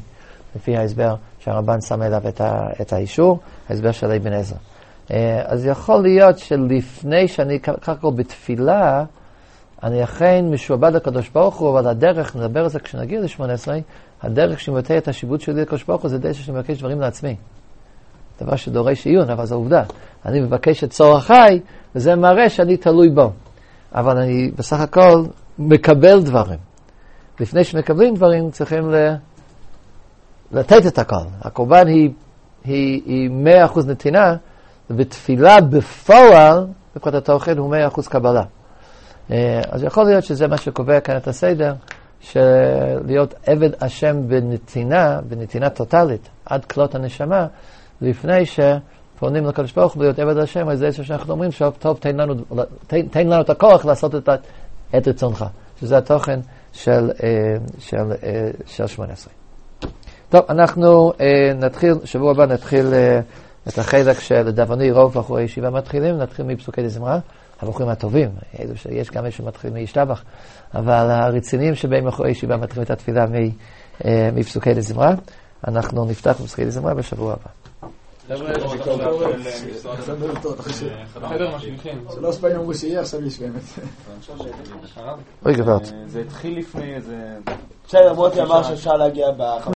לפי ההסבר שהרמב"ן שם אליו את, ה, את האישור, ההסבר של אבן עזרא. אז יכול להיות שלפני שאני ככה בתפילה, אני אכן משועבד לקדוש ברוך הוא, אבל הדרך, נדבר על זה כשנגיע ל-שמונה עשרה, הדרך שמבטא את השיבוד שלי לקדוש ברוך הוא, זה די שאני מבקש דברים לעצמי. דבר שדורש עיון, אבל זו עובדה. אני מבקש את צורכי, וזה מראה שאני תלוי בו. אבל אני בסך הכל מקבל דברים. לפני שמקבלים דברים, צריכים ל... לתת את הכל. הקורבן היא, היא, היא מאה אחוז נתינה, ותפילה בפועל, בפרט התוכן, הוא מאה אחוז קבלה. אז יכול להיות שזה מה שקובע כאן את הסדר, שלהיות עבד השם בנתינה, בנתינה טוטלית, עד כלות הנשמה, לפני שפונים לקדוש ברוך הוא להיות עבד השם, אז זה שאנחנו אומרים, טוב, תן לנו, תן, תן לנו את הכוח לעשות את, את רצונך, שזה התוכן של, של, של שמונה עשרה. טוב, אנחנו נתחיל, שבוע הבא נתחיל את החלק שלדאבוני רוב בחורי ישיבה מתחילים, נתחיל מפסוקי דזמרה, הבחורים הטובים, אלו שיש גם איזשהו מתחילים להשתבח, אבל הרציניים שבהם בחורי ישיבה מתחילים את התפילה מפסוקי דזמרה, אנחנו נפתח בפסוקי דזמרה בשבוע הבא. שלוש פעמים אמרו שיהיה, עכשיו יש באמת. אוי גברת. זה התחיל לפני איזה... בסדר, מוטי אמר שאפשר להגיע ב...